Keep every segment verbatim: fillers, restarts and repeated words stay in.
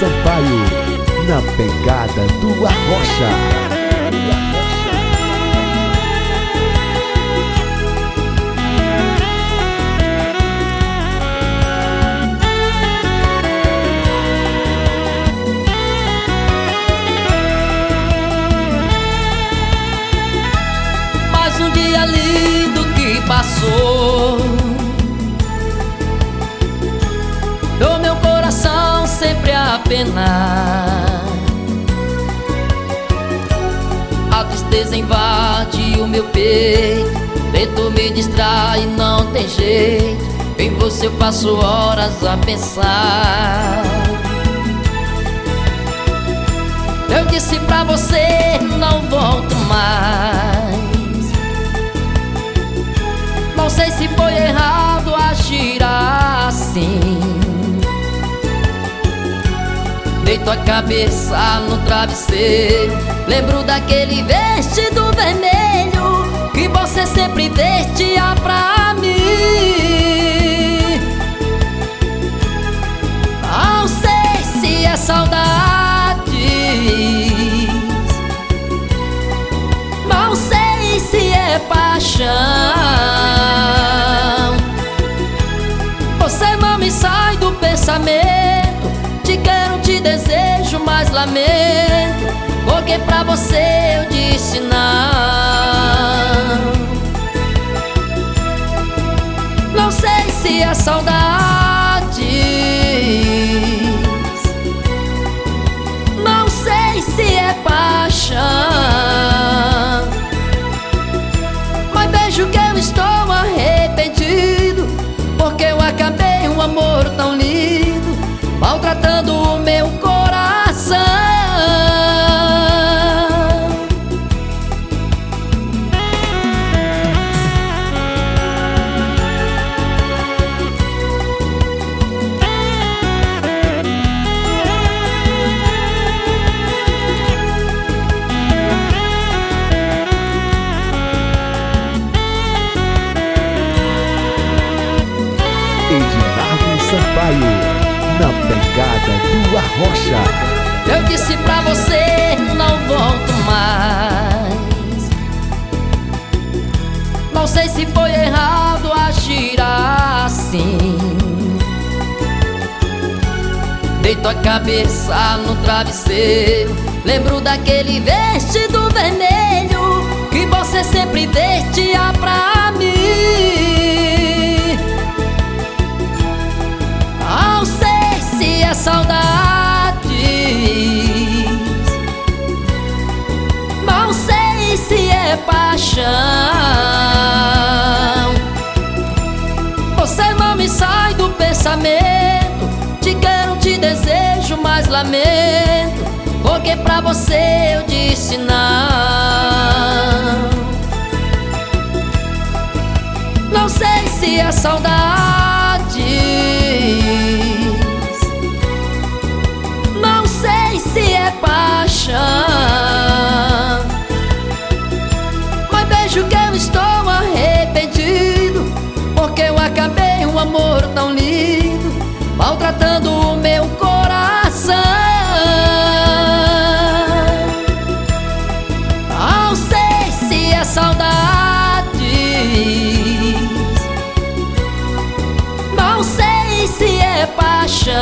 Sampaio, na pegada do Arrocha. Mais um dia lindo que passou, do meu coração sempre a penar. A tristeza invade o meu peito, tento me distrair, não tem jeito. Em você eu passo horas a pensar. Eu disse pra você, não volto mais. Não sei se foi errado agir assim. Deito a cabeça no travesseiro, lembro daquele vestido vermelho que você sempre vestia pra mim. Não sei se é saudade, não sei se é paixão. Você não me sai do pensamento, te quero, te desejo, mas lamento, porque pra você eu disse não. Não sei se é saudade, não sei se é paixão, mas vejo que eu estou arrependido, porque eu acabei um amor tão lindo, maltratando o meu coração. Edinardo Sampaio, na pegada do Arrocha. Eu disse pra você, não volto mais. Não sei se foi errado agir assim. Deito a cabeça no travesseiro, lembro daquele vestido vermelho que você sempre vestia pra mim. Não sei se é saudade, não sei se é paixão. Você não me sai do pensamento, te quero, te desejo, mas lamento, porque pra você eu disse não. Não sei se é saudade, não sei se é paixão, mas vejo que eu estou arrependido, porque eu acabei um amor tão lindo, maltratando o meu coração. Não sei se é saudade, não sei se é paixão.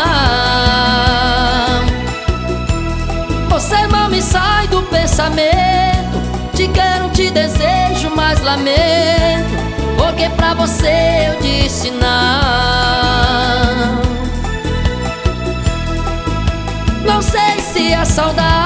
Você não me sai do pensamento, te quero, te desejo, mas lamento, porque pra você eu disse não. Não sei se é saudade,